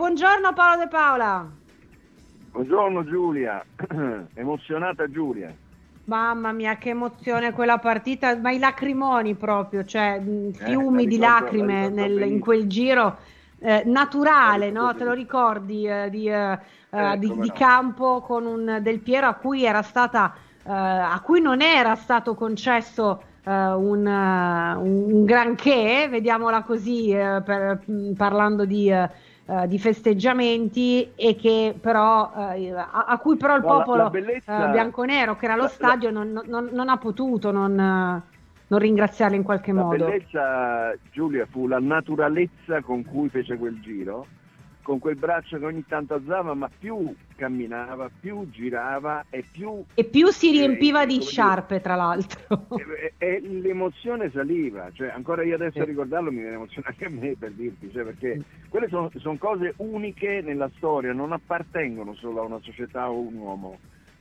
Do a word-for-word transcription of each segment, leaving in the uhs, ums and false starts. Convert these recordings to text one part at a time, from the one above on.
buongiorno Paolo De Paola. Buongiorno Giulia, emozionata Giulia. Mamma mia, che emozione quella partita, ma i lacrimoni proprio, cioè fiumi eh, di ricordo, lacrime nel, in quel giro eh, naturale, no? Te lo ricordi eh, di, eh, eh, di, di no. campo con un Del Piero a cui era stata, eh, a cui non era stato concesso eh, un, uh, un granché, vediamola così, eh, per, parlando di eh, Uh, di festeggiamenti e che però uh, a, a cui però il no, popolo la, la bellezza, uh, bianconero che era allo la, stadio la, non, non, non ha potuto non, uh, non ringraziarli in qualche la modo. La bellezza Giulia fu la naturalezza con cui fece quel giro, con quel braccio che ogni tanto alzava, ma più camminava, più girava e più e più si riempiva eh, di sciarpe, dire, tra l'altro. E, e, e l'emozione saliva, cioè ancora io adesso a ricordarlo mi viene emozione anche a me, per dirti, cioè, perché quelle sono son cose uniche nella storia, non appartengono solo a una società o un uomo.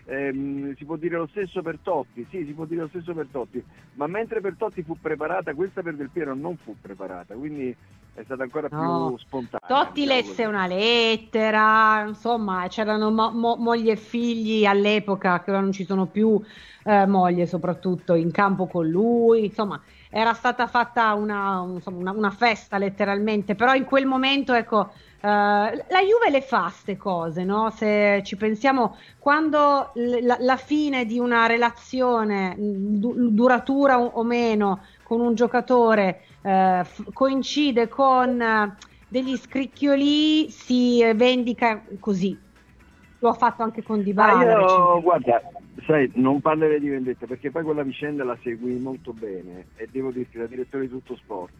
Eh, si può dire lo stesso per Totti, sì, si può dire lo stesso per Totti, ma mentre per Totti fu preparata, questa per Del Piero non fu preparata, quindi è stata ancora no. più spontanea. Totti diciamo lesse così. una lettera, insomma, c'erano mo- mo- mogli e figli all'epoca, che ora non ci sono più, eh, moglie soprattutto in campo con lui, insomma, era stata fatta una, un- insomma, una, una festa letteralmente, però in quel momento, ecco, eh, la Juve le fa ste cose, no? Se ci pensiamo, quando l- la, la fine di una relazione du- duratura o, o meno con un giocatore eh, f- coincide con eh, degli scricchioli, si eh, vendica così. Lo ha fatto anche con Ah, Dybala io, recentemente. guarda, sai, non parlerei di vendetta perché poi quella vicenda la segui molto bene e devo dirti, da direttore di Tutto Sport,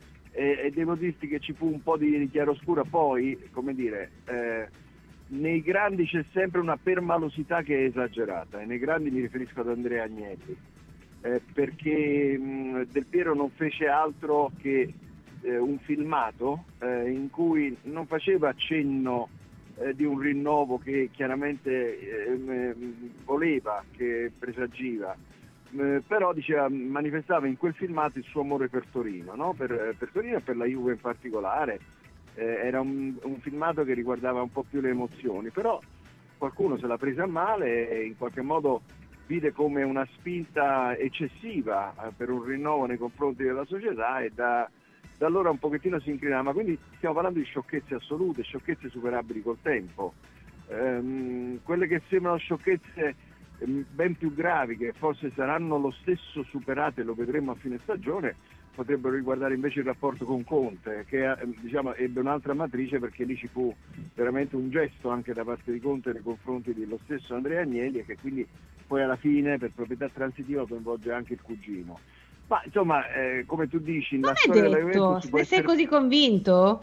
e, e devo dirti che ci fu un po' di, di chiaroscura, poi, come dire, eh, nei grandi c'è sempre una permalosità che è esagerata, e nei grandi mi riferisco ad Andrea Agnelli, eh, perché mh, Del Piero non fece altro che eh, un filmato eh, in cui non faceva cenno eh, di un rinnovo che chiaramente eh, voleva, che presagiva, eh, però diceva, manifestava in quel filmato il suo amore per Torino, no? per, per Torino e per la Juve in particolare. Eh, era un, un filmato che riguardava un po' più le emozioni, però qualcuno se l'ha presa a male e in qualche modo vide come una spinta eccessiva eh, per un rinnovo nei confronti della società, e da, da allora un pochettino si inclinava. Quindi stiamo parlando di sciocchezze assolute, sciocchezze superabili col tempo, ehm, quelle che sembrano sciocchezze ehm, ben più gravi, che forse saranno lo stesso superate, lo vedremo a fine stagione, potrebbero riguardare invece il rapporto con Conte, che eh, diciamo, ebbe un'altra matrice, perché lì ci fu veramente un gesto anche da parte di Conte nei confronti dello stesso Andrea Agnelli, e che quindi poi alla fine per proprietà transitiva coinvolge anche il cugino. Ma insomma, eh, come tu dici, Non la è storia della detto, Juventus può ne sei essere... così convinto?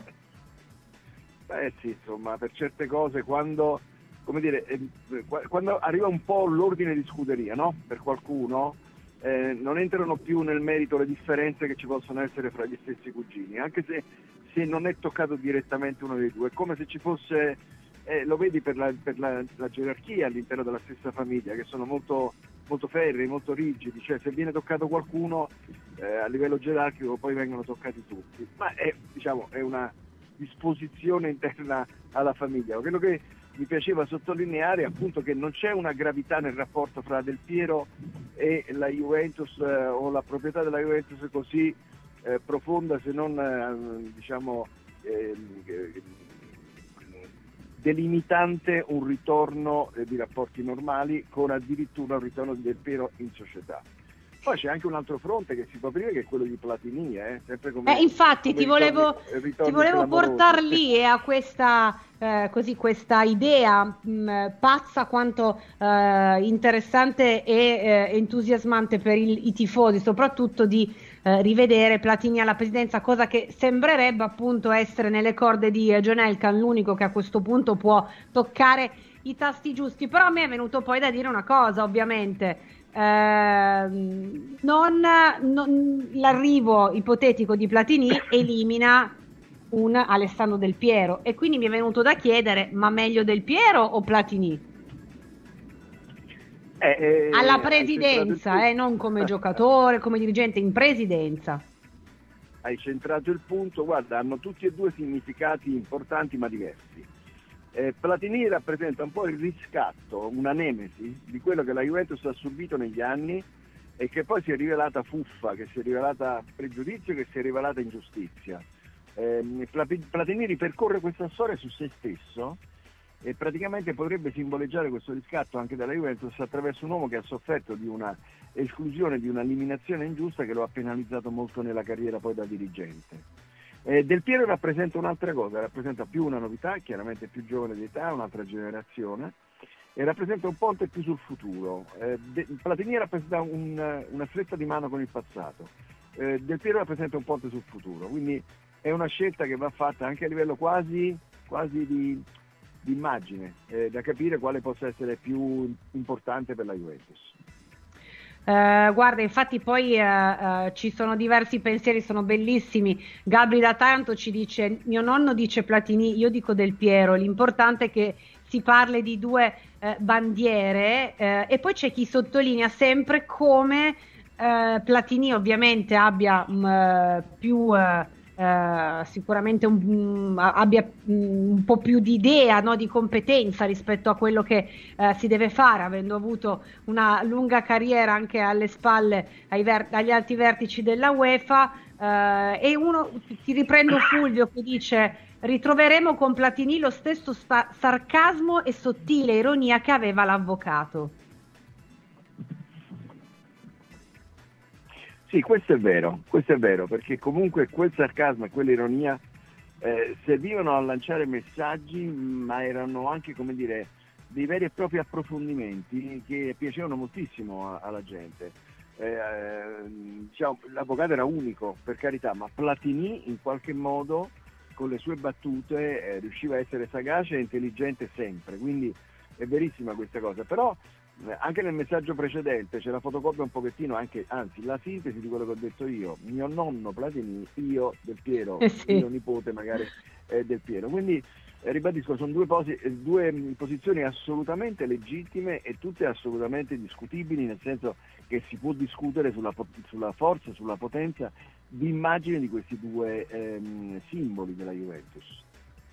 Beh sì, insomma, per certe cose, quando, come dire, eh, quando arriva un po' l'ordine di scuderia, no? Per qualcuno, eh, non entrano più nel merito le differenze che ci possono essere fra gli stessi cugini, anche se, se non è toccato direttamente uno dei due. È come se ci fosse, eh, lo vedi per, la, per la, la gerarchia all'interno della stessa famiglia, che sono molto, molto ferri, molto rigidi, cioè se viene toccato qualcuno eh, a livello gerarchico poi vengono toccati tutti, ma è, diciamo, è una disposizione interna alla famiglia. Quello che mi piaceva sottolineare è appunto che non c'è una gravità nel rapporto fra Del Piero e la Juventus, eh, o la proprietà della Juventus così eh, profonda, se non eh, diciamo eh, delimitante un ritorno eh, di rapporti normali, con addirittura un ritorno di Del Piero in società. Poi c'è anche un altro fronte che si può aprire, che è quello di Platini, eh? Sempre come, Eh, infatti come ti ritorni, volevo, ritorni ti volevo clamorosi. portare lì e a questa, eh, così, questa idea mh, pazza quanto eh, interessante e eh, entusiasmante per il- i tifosi, soprattutto di eh, rivedere Platini alla presidenza, cosa che sembrerebbe appunto essere nelle corde di eh, John Elkann, l'unico che a questo punto può toccare i tasti giusti. Però a me è venuto poi da dire una cosa, ovviamente. Eh, non, non- l'arrivo ipotetico di Platini elimina un Alessandro Del Piero, e quindi mi è venuto da chiedere: ma meglio Del Piero o Platini? Eh, eh, Alla hai centrato il presidenza, punto. eh, non come giocatore, come dirigente, in presidenza. hai centrato il punto. Guarda, hanno tutti e due significati importanti ma diversi. Eh, Platini rappresenta un po' il riscatto, una nemesi di quello che la Juventus ha subito negli anni e che poi si è rivelata fuffa, che si è rivelata pregiudizio, che si è rivelata ingiustizia. Eh, Platini ripercorre questa storia su se stesso e praticamente potrebbe simboleggiare questo riscatto anche dalla Juventus attraverso un uomo che ha sofferto di una esclusione, di una eliminazione ingiusta che lo ha penalizzato molto nella carriera poi da dirigente. Eh, Del Piero rappresenta un'altra cosa, rappresenta più una novità, chiaramente più giovane di età, un'altra generazione, e rappresenta un ponte più sul futuro. Eh, De, Platini rappresenta un, una stretta di mano con il passato, eh, Del Piero rappresenta un ponte sul futuro, quindi è una scelta che va fatta anche a livello quasi, quasi di di immagine, eh, da capire quale possa essere più importante per la Juventus. Uh, guarda, infatti poi uh, uh, ci sono diversi pensieri, sono bellissimi. Gabri da Taranto ci dice: mio nonno dice Platini, io dico Del Piero. L'importante è che si parli di due uh, bandiere, uh, e poi c'è chi sottolinea sempre come uh, Platini ovviamente abbia um, più uh, Uh, sicuramente un, um, abbia um, un po' più di idea, no, di competenza rispetto a quello che uh, si deve fare, avendo avuto una lunga carriera anche alle spalle ai ver- agli alti vertici della UEFA. Uh, e uno, ti riprendo Fulvio che dice: ritroveremo con Platini lo stesso sta- sarcasmo e sottile ironia che aveva l'avvocato. Sì, questo è vero, questo è vero, perché comunque quel sarcasmo e quell'ironia eh, servivano a lanciare messaggi, ma erano anche, come dire, dei veri e propri approfondimenti che piacevano moltissimo a, alla gente. Eh, diciamo, l'avvocato era unico, per carità, ma Platini in qualche modo con le sue battute eh, riusciva a essere sagace e intelligente sempre, quindi è verissima questa cosa. Però anche nel messaggio precedente c'è la fotocopia un pochettino, anche, anzi la sintesi di quello che ho detto io: mio nonno Platini, io Del Piero, eh sì. mio nipote magari eh, Del Piero. Quindi eh, ribadisco, sono due, posi- due posizioni assolutamente legittime e tutte assolutamente discutibili, nel senso che si può discutere sulla, sulla forza, sulla potenza di immagine di questi due ehm, simboli della Juventus.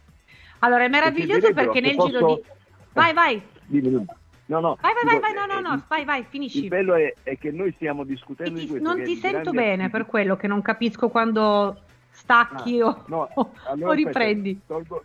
Allora è meraviglioso perché nel posso... giro di... Vai, vai! Dimmi. No, no, vai, vai, dico, vai, vai, no, no, no, il, vai, vai, finisci. Il bello è, è che noi stiamo discutendo ti, di questo. Non che ti sento grande... bene, per quello che non capisco quando stacchi ah, o, no, allora, o riprendi. Aspetta, tolgo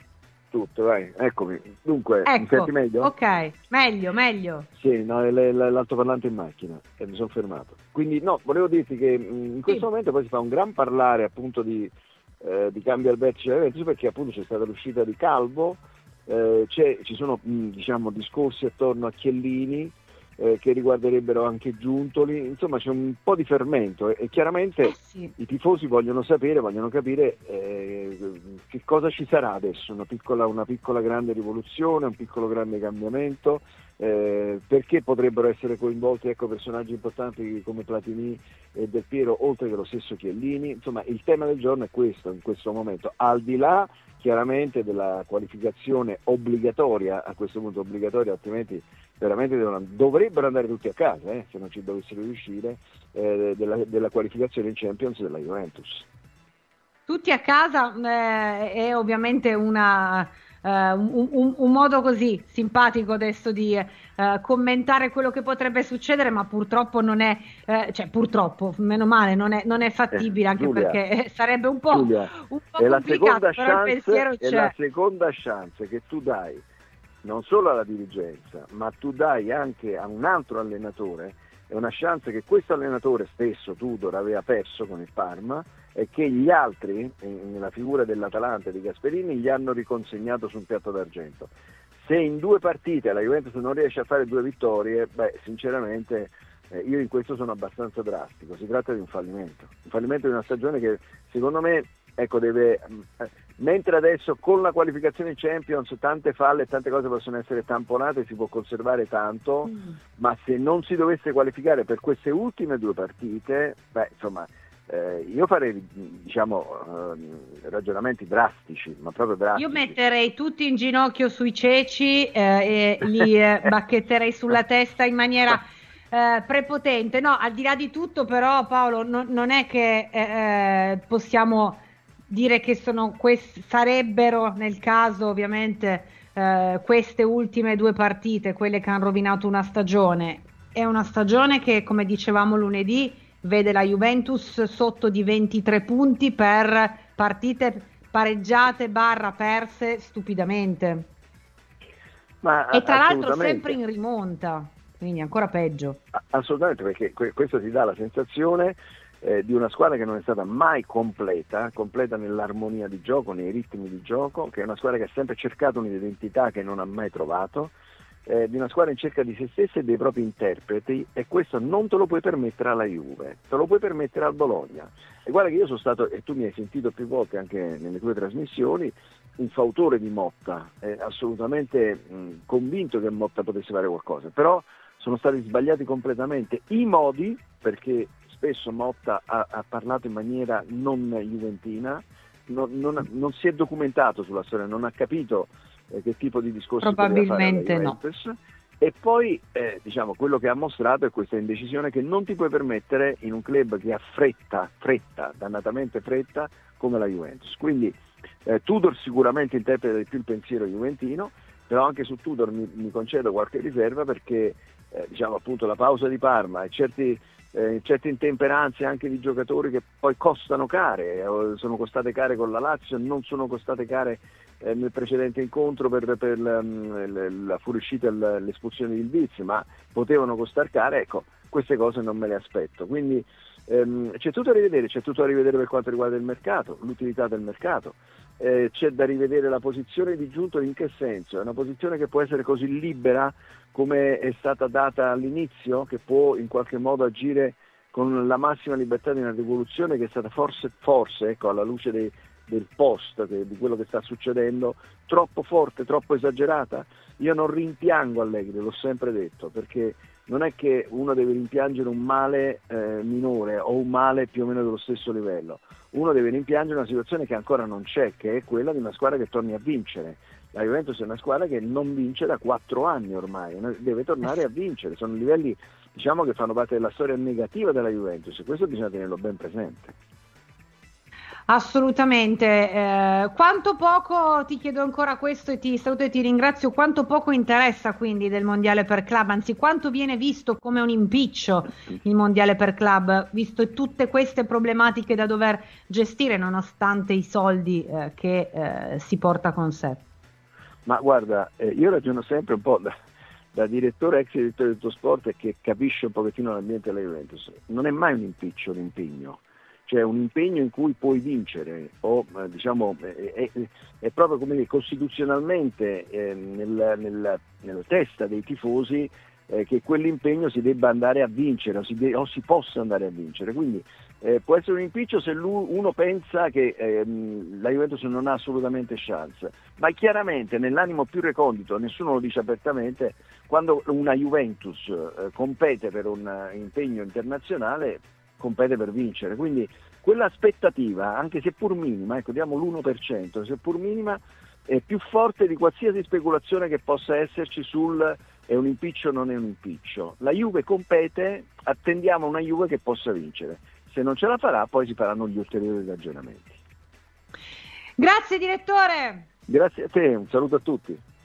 tutto, vai, eccomi. Dunque, ecco, mi senti meglio? Ok, meglio, meglio. Sì, no, è l'altoparlante in macchina e mi sono fermato. Quindi, no, volevo dirti che in questo sì. momento poi si fa un gran parlare appunto di, eh, di cambio al vertice della Juventus, perché appunto c'è stata l'uscita di Calvo. Eh, c'è, ci sono mh, diciamo discorsi attorno a Chiellini eh, che riguarderebbero anche Giuntoli, insomma c'è un po' di fermento e, e chiaramente eh sì. i tifosi vogliono sapere, vogliono capire eh, che cosa ci sarà adesso, una piccola, una piccola grande rivoluzione, un piccolo grande cambiamento, eh, perché potrebbero essere coinvolti ecco, personaggi importanti come Platini e Del Piero, oltre che lo stesso Chiellini. Insomma il tema del giorno è questo in questo momento, al di là chiaramente della qualificazione obbligatoria, a questo punto obbligatoria, altrimenti veramente devono, dovrebbero andare tutti a casa, eh, se non ci dovessero riuscire, eh, della, della qualificazione in Champions della Juventus. Tutti a casa eh, è ovviamente una, uh, un, un, un modo così simpatico adesso di uh, commentare quello che potrebbe succedere, ma purtroppo non è, eh, cioè purtroppo, meno male, non è, non è fattibile, eh, anche Giulia, perché sarebbe un po', Giulia, un po' è complicato, la seconda però chance, il pensiero c'è. È la seconda chance che tu dai non solo alla dirigenza, ma tu dai anche a un altro allenatore, è una chance che questo allenatore stesso, Tudor, aveva perso con il Parma e che gli altri, nella figura dell'Atalanta e di Gasperini, gli hanno riconsegnato su un piatto d'argento. Se in due partite la Juventus non riesce a fare due vittorie, beh, sinceramente eh, io in questo sono abbastanza drastico, si tratta di un fallimento, un fallimento di una stagione che secondo me ecco deve... Eh, mentre adesso con la qualificazione in Champions tante falle e tante cose possono essere tamponate, si può conservare tanto, mm. ma se non si dovesse qualificare per queste ultime due partite, beh insomma eh, io farei diciamo eh, ragionamenti drastici, ma proprio drastici. Io metterei tutti in ginocchio sui ceci eh, e li eh, bacchetterei sulla testa in maniera eh, prepotente. No, al di là di tutto però Paolo, no, non è che eh, possiamo dire che sono quest- sarebbero nel caso ovviamente eh, queste ultime due partite quelle che hanno rovinato una stagione. È una stagione che, come dicevamo lunedì, vede la Juventus sotto di ventitré punti per partite pareggiate barra perse stupidamente. Ma E tra l'altro sempre in rimonta, quindi ancora peggio. Assolutamente, perché que- questo ti dà la sensazione eh, di una squadra che non è stata mai completa, completa nell'armonia di gioco, nei ritmi di gioco, che è una squadra che ha sempre cercato un'identità che non ha mai trovato, eh, di una squadra in cerca di se stessa e dei propri interpreti, e questo non te lo puoi permettere alla Juve, te lo puoi permettere al Bologna. E guarda che io sono stato, e tu mi hai sentito più volte anche nelle tue trasmissioni, un fautore di Motta, eh, assolutamente mh, convinto che Motta potesse fare qualcosa, però sono stati sbagliati completamente i modi, perché spesso Motta ha, ha parlato in maniera non juventina, non, non, non si è documentato sulla storia, non ha capito eh, che tipo di discorsi probabilmente poteva fare alla Juventus, no. E poi eh, diciamo quello che ha mostrato è questa indecisione che non ti puoi permettere in un club che ha fretta, fretta, dannatamente fretta come la Juventus. Quindi eh, Tudor sicuramente interpreta di più il pensiero juventino, però anche su Tudor mi, mi concedo qualche riserva, perché eh, diciamo appunto la pausa di Parma e certi, eh, certe intemperanze anche di giocatori che poi costano care, eh, sono costate care con la Lazio, non sono costate care eh, nel precedente incontro per, per la, la, la fuoriuscita e l'espulsione di Ildiz, ma potevano costare care. Ecco, queste cose non me le aspetto, quindi ehm, c'è tutto da rivedere, c'è tutto da rivedere per quanto riguarda il mercato, l'utilità del mercato. Eh, c'è da rivedere la posizione di Giunto. In che senso? È una posizione che può essere così libera come è stata data all'inizio, che può in qualche modo agire con la massima libertà di una rivoluzione che è stata forse, forse ecco, alla luce dei, del post, che, di quello che sta succedendo, troppo forte, troppo esagerata? Io non rimpiango Allegri, l'ho sempre detto, perché non è che uno deve rimpiangere un male eh, minore o un male più o meno dello stesso livello. Uno deve rimpiangere una situazione che ancora non c'è, che è quella di una squadra che torni a vincere. La Juventus è una squadra che non vince da quattro anni ormai, deve tornare a vincere. Sono livelli, diciamo, che fanno parte della storia negativa della Juventus, e questo bisogna tenerlo ben presente. Assolutamente. Eh, quanto poco, ti chiedo ancora questo e ti saluto e ti ringrazio, quanto poco interessa quindi del mondiale per club, anzi quanto viene visto come un impiccio il mondiale per club, visto tutte queste problematiche da dover gestire nonostante i soldi eh, che eh, si porta con sé? Ma guarda, eh, io ragiono sempre un po' da, da direttore, ex direttore del tuo sport, e che capisce un pochettino l'ambiente della Juventus. Non è mai un impiccio l'impegno. Cioè un impegno in cui puoi vincere, o eh, diciamo è, è, è proprio come dire, costituzionalmente eh, nel, nel, nella testa dei tifosi eh, che quell'impegno si debba andare a vincere, o si, de- o si possa andare a vincere. Quindi eh, può essere un impiccio se lui, uno pensa che ehm, la Juventus non ha assolutamente chance, ma chiaramente nell'animo più recondito, nessuno lo dice apertamente, quando una Juventus eh, compete per un uh, impegno internazionale, compete per vincere. Quindi quell'aspettativa, anche se pur minima, ecco, diamo l'uno per cento, seppur minima, è più forte di qualsiasi speculazione che possa esserci sul è un impiccio o non è un impiccio. La Juve compete, attendiamo una Juve che possa vincere. Se non ce la farà, poi si faranno gli ulteriori ragionamenti. Grazie direttore! Grazie a te, un saluto a tutti.